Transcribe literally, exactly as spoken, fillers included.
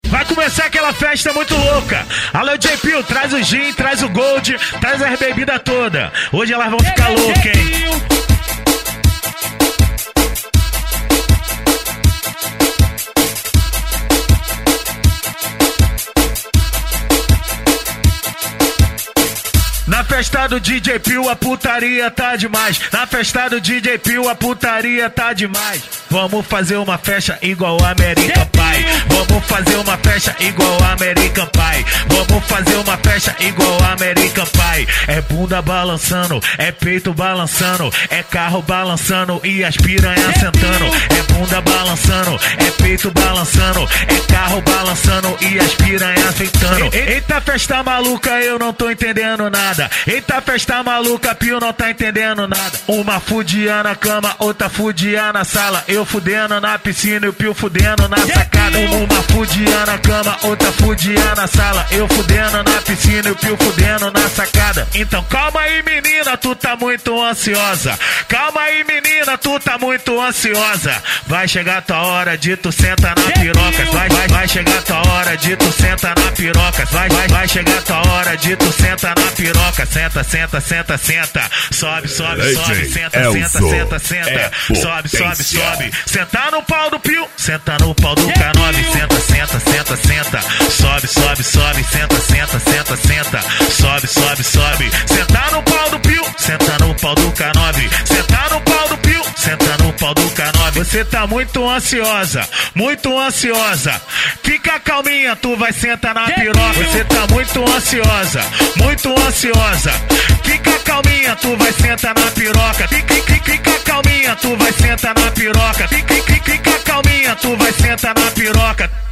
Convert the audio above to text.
Vai começar aquela festa muito louca. Alô, J P, traz o gin, traz o gold, traz as bebidas todas. Hoje elas vão ficar loucas, hein? Na festa do D J Pio a putaria tá demais. Na festa do D J Pio a putaria tá demais. Vamos fazer uma festa igual a American Pie. Vamos fazer uma festa igual a American Pie. Vamos fazer uma festa igual a American Pie. É bunda balançando, é peito balançando, é carro balançando e as piranhas sentando. É bunda balançando, é peito balançando, é carro balançando e as piranhas sentando. Eita festa maluca, eu não tô entendendo nada. Eita festa maluca, Pio não tá entendendo nada. Uma fudia na cama, outra fudia na sala. Eu fudendo na piscina e o Pio fudendo na sacada. Uma fudia na cama, outra fudia na sala. Eu fudendo na piscina e o Pio fudendo na sacada. Então calma aí menina, tu tá muito ansiosa. Calma aí menina, tu tá muito ansiosa. Vai chegar tua hora de tu senta na piroca. Vai, vai, vai chegar tua hora de tu senta na piroca. Vai, vai, vai chegar tua hora de tu senta na piroca. Senta, senta, senta, senta. Sobe, sobe, sobe. Senta, senta, senta, senta. Sobe, sobe, sobe. Senta no pau do Pio, senta no pau do K nove. Senta, senta, senta, senta. Sobe, sobe, sobe. Senta, senta, senta, senta. Sobe, sobe, sobe. Senta no pau do Pio, senta no pau do K nove. Senta no pau do Pio, senta no pau do K nove. Você tá muito ansiosa, muito ansiosa. Fica calminha, tu vai sentar na piroca. Você tá muito ansiosa, muito ansiosa. Fica calminha, tu vai sentar na piroca. Fica, fica, fica calminha, tu vai sentar na piroca. Fica, fica, fica calminha, tu vai sentar na piroca.